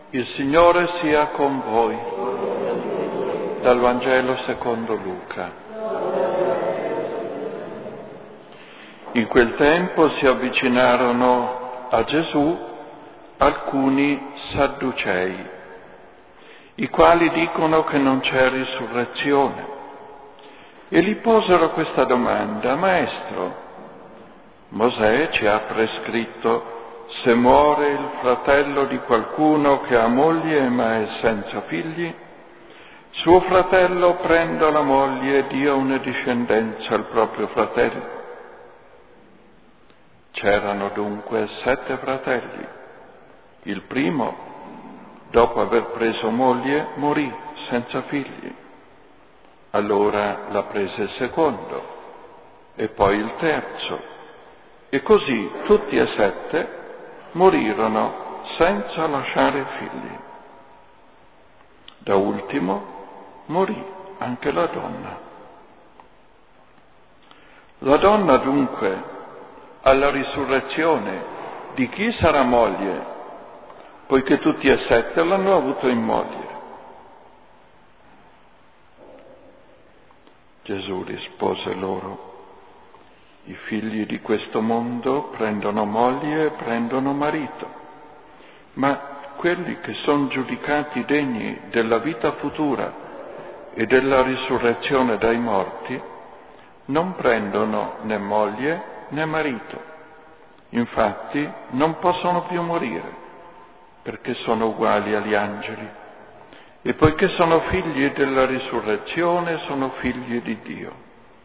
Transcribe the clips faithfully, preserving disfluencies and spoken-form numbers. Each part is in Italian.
Il Signore sia con voi. Dal Vangelo secondo Luca. In quel tempo si avvicinarono a Gesù alcuni Sadducei, i quali dicono che non c'è risurrezione, e gli posero questa domanda: Maestro, Mosè ci ha prescritto: se muore il fratello di qualcuno che ha moglie ma è senza figli, suo fratello prenda la moglie e dia una discendenza al proprio fratello. C'erano dunque sette fratelli. Il primo, dopo aver preso moglie, morì senza figli. Allora la prese il secondo e poi il terzo, e così tutti e sette morirono senza lasciare figli. Da ultimo morì anche la donna. La donna dunque, alla risurrezione, di chi sarà moglie, poiché tutti e sette l'hanno avuto in moglie? Gesù rispose loro: i figli di questo mondo prendono moglie e prendono marito, ma quelli che sono giudicati degni della vita futura e della risurrezione dai morti non prendono né moglie né marito. Infatti non possono più morire, perché sono uguali agli angeli, e poiché sono figli della risurrezione sono figli di Dio.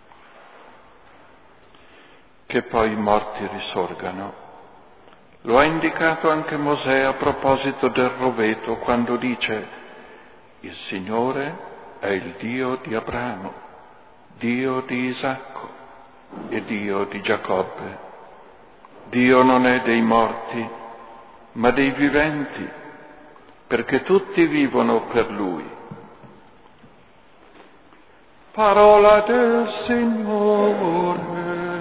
Che poi i morti risorgano. Lo ha indicato anche Mosè a proposito del roveto, quando dice: il Signore è il Dio di Abramo, Dio di Isacco e Dio di Giacobbe. Dio non è dei morti, ma dei viventi, perché tutti vivono per Lui. Parola del Signore.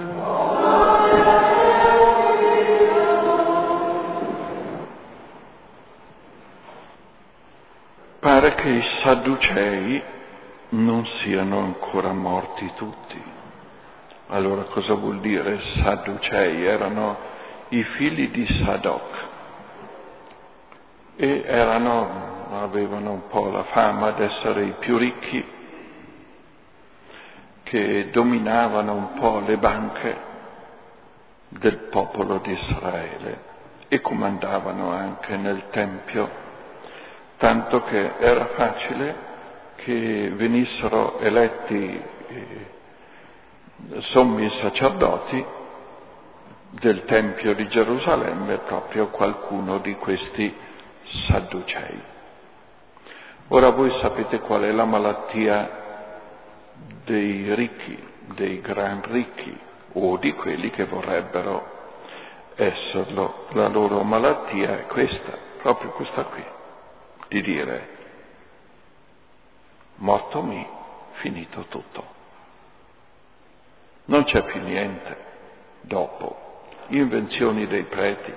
Pare che i Sadducei non siano ancora morti tutti. Allora cosa vuol dire Sadducei? Erano i figli di Sadoc e erano, avevano un po' la fama di essere i più ricchi, che dominavano un po' le banche del popolo di Israele e comandavano anche nel Tempio, tanto che era facile che venissero eletti eh, sommi sacerdoti del Tempio di Gerusalemme proprio qualcuno di questi Sadducei. Ora voi sapete qual è la malattia dei ricchi, dei gran ricchi, o di quelli che vorrebbero esserlo. La loro malattia è questa, proprio questa qui, di dire: morto mi, finito tutto. Non c'è più niente dopo. Invenzioni dei preti.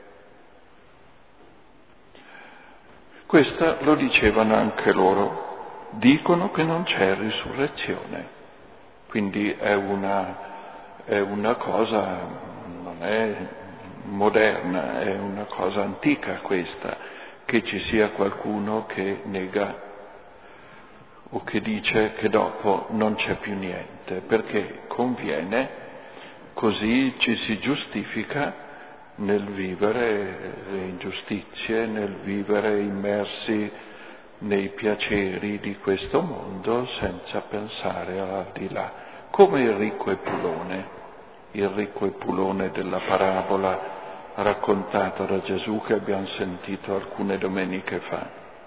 Questa lo dicevano anche loro. Dicono che non c'è risurrezione. Quindi è una, è una cosa, non è moderna, è una cosa antica questa, che ci sia qualcuno che nega o che dice che dopo non c'è più niente, perché conviene, così ci si giustifica nel vivere le ingiustizie, nel vivere immersi nei piaceri di questo mondo senza pensare al di là, come il ricco Epulone, il ricco Epulone della parabola raccontata da Gesù che abbiamo sentito alcune domeniche fa.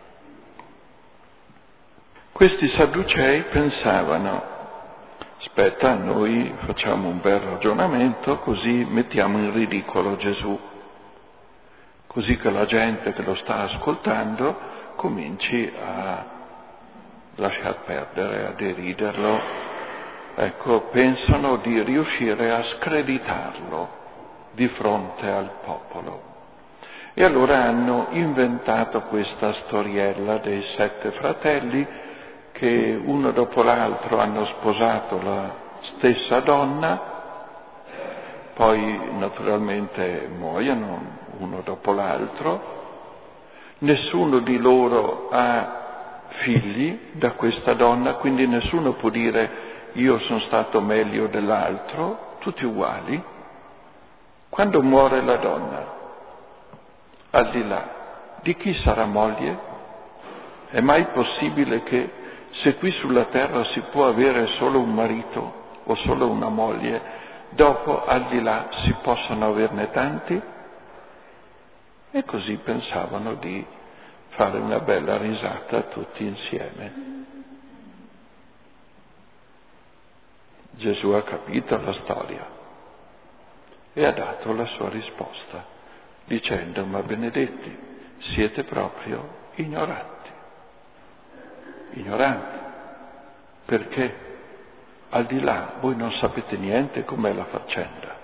Questi Sadducei pensavano: aspetta, noi facciamo un bel ragionamento, così mettiamo in ridicolo Gesù, così che la gente che lo sta ascoltando cominci a lasciar perdere, a deriderlo. Ecco, pensano di riuscire a screditarlo di fronte al popolo. E allora hanno inventato questa storiella dei sette fratelli che uno dopo l'altro hanno sposato la stessa donna, poi naturalmente muoiono uno dopo l'altro, nessuno di loro ha figli da questa donna, quindi nessuno può dire io sono stato meglio dell'altro, tutti uguali. Quando muore la donna, al di là di chi sarà moglie, è mai possibile che se qui sulla terra si può avere solo un marito o solo una moglie, dopo al di là si possono averne tanti? E così pensavano di fare una bella risata tutti insieme. Gesù ha capito la storia e ha dato la sua risposta, dicendo: ma benedetti, siete proprio ignoranti. Ignoranti, perché al di là voi non sapete niente com'è la faccenda.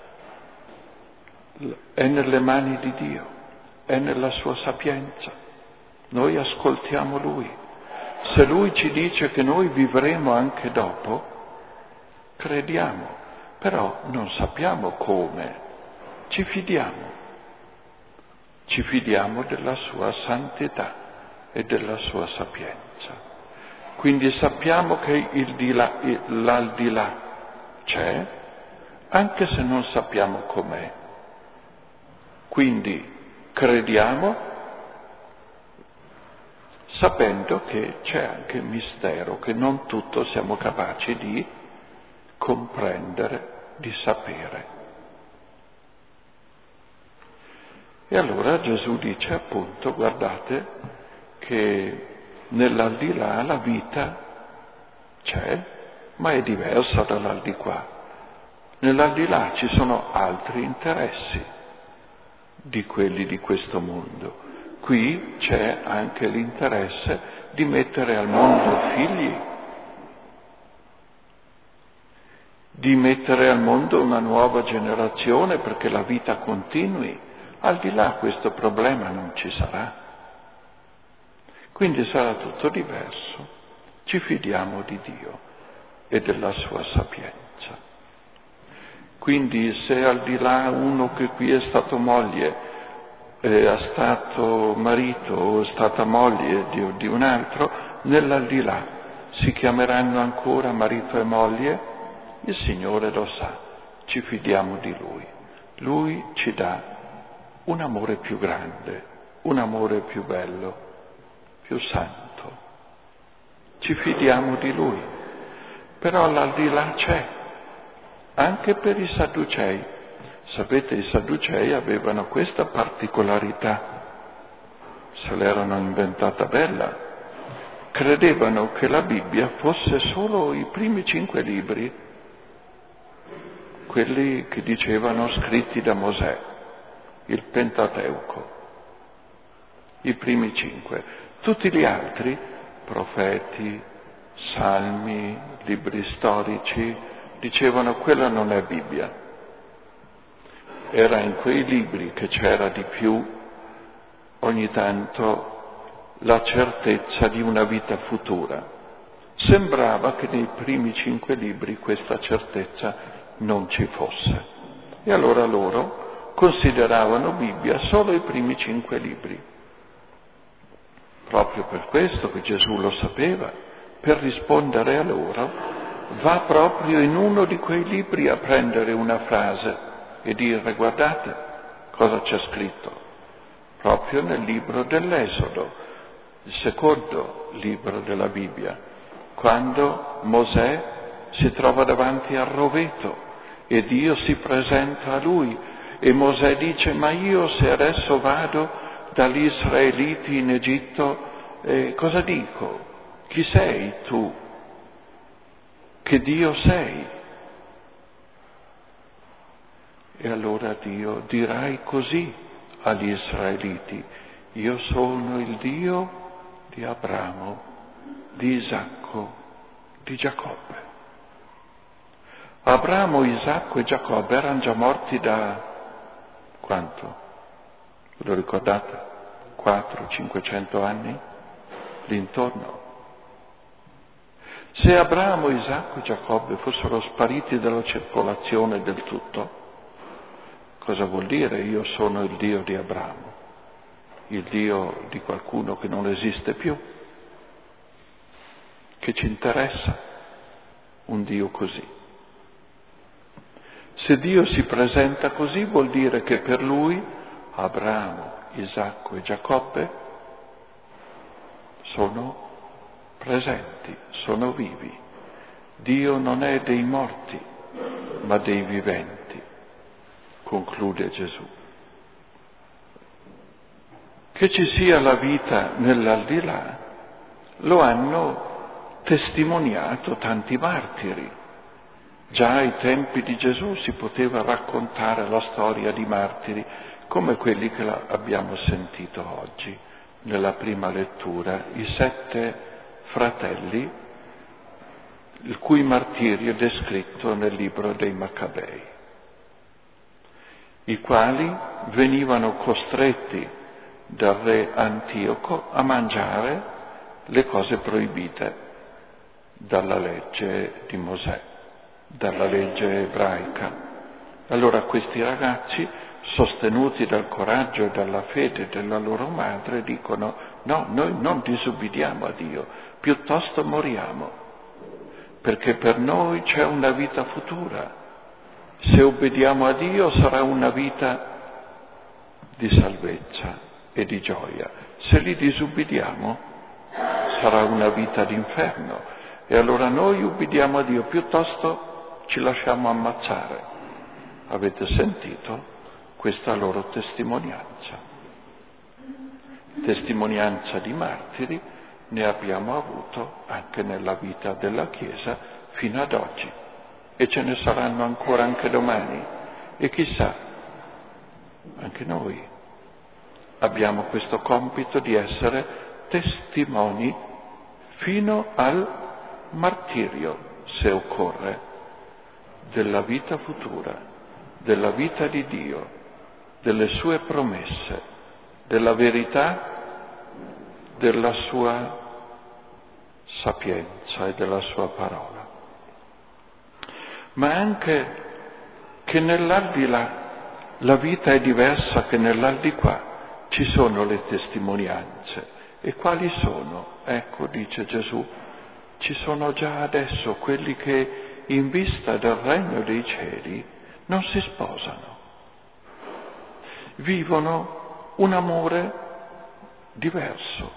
È nelle mani di Dio, è nella sua sapienza. Noi ascoltiamo Lui. Se Lui ci dice che noi vivremo anche dopo, crediamo, però non sappiamo come. Ci fidiamo. Ci fidiamo della sua santità e della sua sapienza. Quindi sappiamo che il di là, l'aldilà c'è, anche se non sappiamo com'è. Quindi crediamo sapendo che c'è anche mistero, che non tutto siamo capaci di comprendere, di sapere. E allora Gesù dice appunto, guardate, che nell'aldilà la vita c'è, ma è diversa dall'aldilà. Nell'aldilà ci sono altri interessi di quelli di questo mondo. Qui c'è anche l'interesse di mettere al mondo figli, di mettere al mondo una nuova generazione perché la vita continui. Al di là questo problema non ci sarà. Quindi sarà tutto diverso. Ci fidiamo di Dio e della sua sapienza. Quindi se al di là uno che qui è stato moglie è stato marito o è stata moglie di, di un altro, nell'aldilà si chiameranno ancora marito e moglie? Il Signore lo sa, ci fidiamo di Lui. Lui ci dà un amore più grande, un amore più bello, più santo. Ci fidiamo di Lui. Però l'aldilà c'è, anche per i Sadducei. Sapete, i Sadducei avevano questa particolarità, se l'erano inventata bella. Credevano che la Bibbia fosse solo i primi cinque libri, quelli che dicevano scritti da Mosè, il Pentateuco, i primi cinque. Tutti gli altri, profeti, salmi, libri storici, dicevano quella non è Bibbia. Era in quei libri che c'era di più, ogni tanto, la certezza di una vita futura. Sembrava che nei primi cinque libri questa certezza non ci fosse. E allora loro consideravano Bibbia solo i primi cinque libri. Proprio per questo che Gesù lo sapeva, per rispondere a loro, va proprio in uno di quei libri a prendere una frase e dire: guardate cosa c'è scritto, proprio nel libro dell'Esodo, il secondo libro della Bibbia, quando Mosè si trova davanti al roveto e Dio si presenta a lui e Mosè dice: ma io se adesso vado dagli israeliti in Egitto, eh, cosa dico? Chi sei tu? Che Dio sei? E allora Dio: dirai così agli israeliti: io sono il Dio di Abramo, di Isacco, di Giacobbe. Abramo, Isacco e Giacobbe erano già morti da quanto? Ve lo ricordate? quattrocento cinquecento anni l'intorno. Se Abramo, Isacco e Giacobbe fossero spariti dalla circolazione del tutto, cosa vuol dire? Io sono il Dio di Abramo, il Dio di qualcuno che non esiste più. Che ci interessa un Dio così? Se Dio si presenta così vuol dire che per lui Abramo, Isacco e Giacobbe sono presenti, sono vivi. Dio non è dei morti, ma dei viventi, conclude Gesù. Che ci sia la vita nell'aldilà lo hanno testimoniato tanti martiri. Già ai tempi di Gesù si poteva raccontare la storia di martiri come quelli che abbiamo sentito oggi nella prima lettura, i sette fratelli, il cui martirio è descritto nel libro dei Maccabei, i quali venivano costretti dal re Antioco a mangiare le cose proibite dalla legge di Mosè, dalla legge ebraica. Allora questi ragazzi, sostenuti dal coraggio e dalla fede della loro madre, dicono: no, noi non disubbidiamo a Dio, piuttosto moriamo, perché per noi c'è una vita futura. Se obbediamo a Dio sarà una vita di salvezza e di gioia. Se li disubbidiamo sarà una vita d'inferno. E allora noi ubbidiamo a Dio, piuttosto ci lasciamo ammazzare. Avete sentito questa loro testimonianza? Testimonianza di martiri ne abbiamo avuto anche nella vita della Chiesa fino ad oggi, e ce ne saranno ancora anche domani, e chissà, anche noi abbiamo questo compito di essere testimoni fino al martirio, se occorre, della vita futura, della vita di Dio, delle sue promesse, della verità, della sua sapienza e della sua parola. Ma anche che nell'aldilà la vita è diversa che nell'aldiquà, ci sono le testimonianze. E quali sono? Ecco, dice Gesù, ci sono già adesso quelli che in vista del regno dei cieli non si sposano, vivono un amore diverso,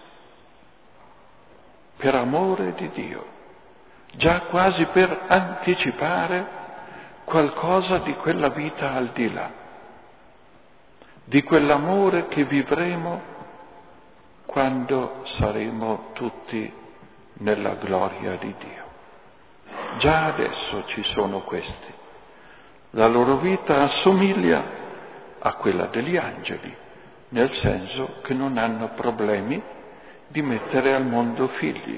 per amore di Dio, già quasi per anticipare qualcosa di quella vita al di là, di quell'amore che vivremo quando saremo tutti nella gloria di Dio. Già adesso ci sono questi. La loro vita assomiglia a quella degli angeli, nel senso che non hanno problemi di mettere al mondo figli.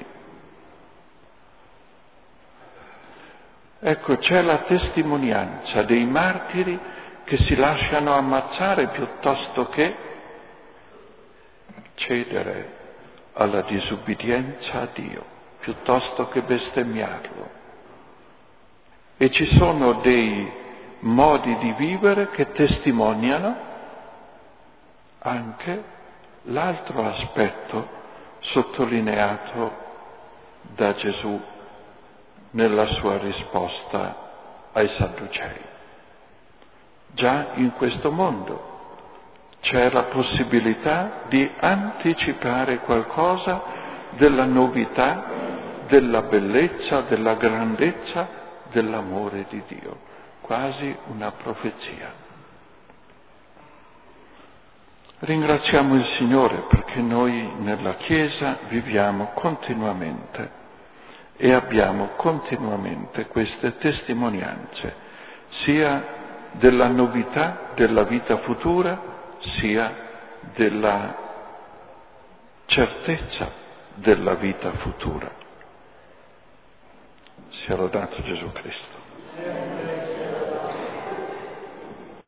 Ecco, c'è la testimonianza dei martiri che si lasciano ammazzare piuttosto che cedere alla disubbidienza a Dio, piuttosto che bestemmiarlo. E ci sono dei modi di vivere che testimoniano anche l'altro aspetto sottolineato da Gesù nella sua risposta ai Sadducei. Già in questo mondo c'è la possibilità di anticipare qualcosa della novità, della bellezza, della grandezza, dell'amore di Dio, quasi una profezia. Ringraziamo il Signore perché noi nella Chiesa viviamo continuamente e abbiamo continuamente queste testimonianze, sia della novità della vita futura, sia della certezza della vita futura. Sia lodato Gesù Cristo.